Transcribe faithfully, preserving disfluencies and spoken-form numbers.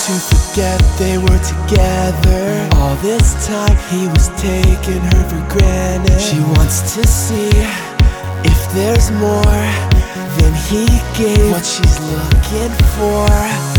to forget they were together. All this time he was taking her for granted. She wants to see if there's more than he gave, what she's looking for.